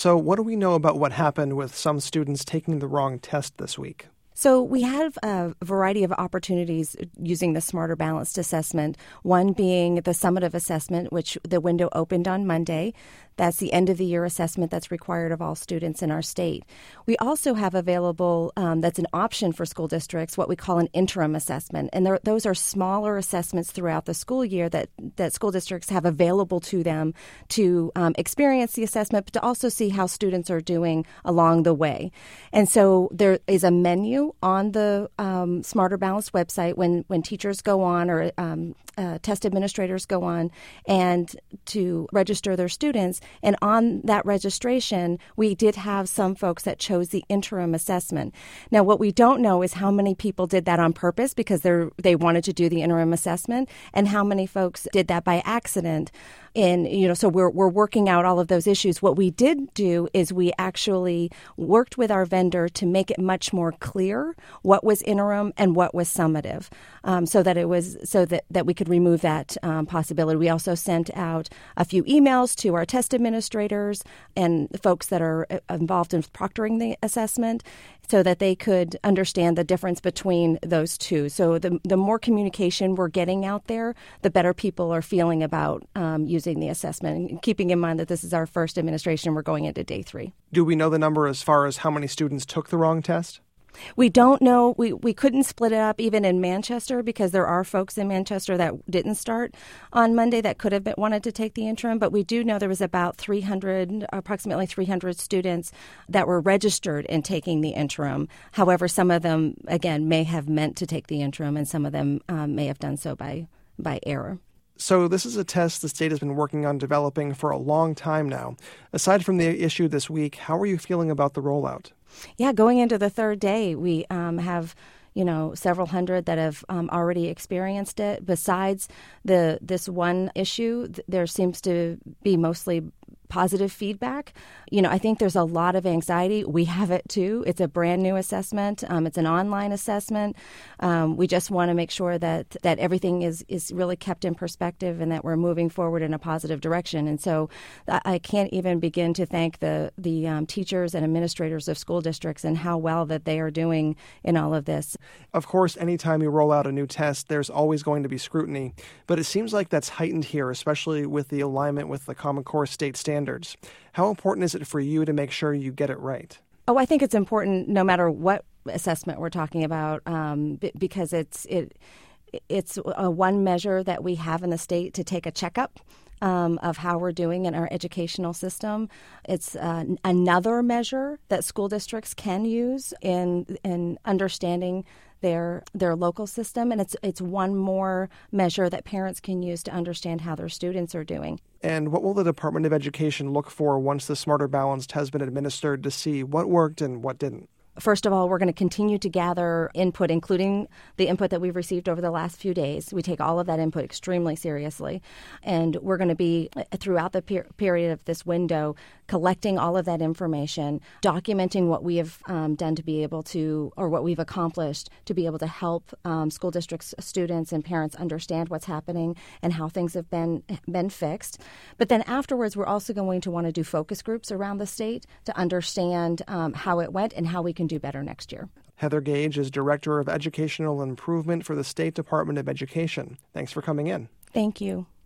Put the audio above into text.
So what do we know about what happened with some students taking the wrong test this week? So we have a variety of opportunities using the Smarter Balanced assessment, one being the summative assessment, which the window opened on Monday. That's the end-of-the-year assessment that's required of all students in our state. We also have available, that's an option for school districts, what we call an interim assessment. And those are smaller assessments throughout the school year that school districts have available to them to experience the assessment, but to also see how students are doing along the way. And so there is a menu on the Smarter Balanced website when teachers go on or test administrators go on and to register their students. And on that registration, we did have some folks that chose the interim assessment. Now, what we don't know is how many people did that on purpose because they wanted to do the interim assessment, and how many folks did that by accident. And, so we're working out all of those issues. What we did do is we actually worked with our vendor to make it much more clear what was interim and what was summative, so that we could remove that possibility. We also sent out a few emails to our test administrators and folks that are involved in proctoring the assessment, so that they could understand the difference between those two. So the more communication we're getting out there, the better people are feeling about using the assessment, and keeping in mind that this is our first administration. We're going into day 3. Do we know the number as far as how many students took the wrong test? We don't know. We couldn't split it up even in Manchester because there are folks in Manchester that didn't start on Monday that could have wanted to take the interim. But we do know there was about approximately 300 students that were registered in taking the interim. However, some of them, again, may have meant to take the interim, and some of them may have done so by error. So this is a test the state has been working on developing for a long time now. Aside from the issue this week, how are you feeling about the rollout? Yeah, going into the third day, we have several hundred that have already experienced it. Besides this one issue, there seems to be mostly positive feedback. I think there's a lot of anxiety. We have it too. It's a brand new assessment. It's an online assessment. We just want to make sure that everything is really kept in perspective and that we're moving forward in a positive direction. And so I can't even begin to thank the teachers and administrators of school districts and how well that they are doing in all of this. Of course, anytime you roll out a new test, there's always going to be scrutiny. But it seems like that's heightened here, especially with the alignment with the Common Core state standards. How important is it for you to make sure you get it right? Oh, I think it's important no matter what assessment we're talking about, because it's a one measure that we have in the state to take a checkup of how we're doing in our educational system. It's another measure that school districts can use in understanding their local system, and it's one more measure that parents can use to understand how their students are doing. And what will the Department of Education look for once the Smarter Balanced has been administered to see what worked and what didn't? First of all, we're going to continue to gather input, including the input that we've received over the last few days. We take all of that input extremely seriously. And we're going to be, throughout the period of this window, collecting all of that information, documenting what we have done to be able to, or what we've accomplished to be able to help school districts, students, and parents understand what's happening and how things have been fixed. But then afterwards, we're also going to want to do focus groups around the state to understand how it went and how we can do better next year. Heather Gage is Director of Educational Improvement for the State Department of Education. Thanks for coming in. Thank you.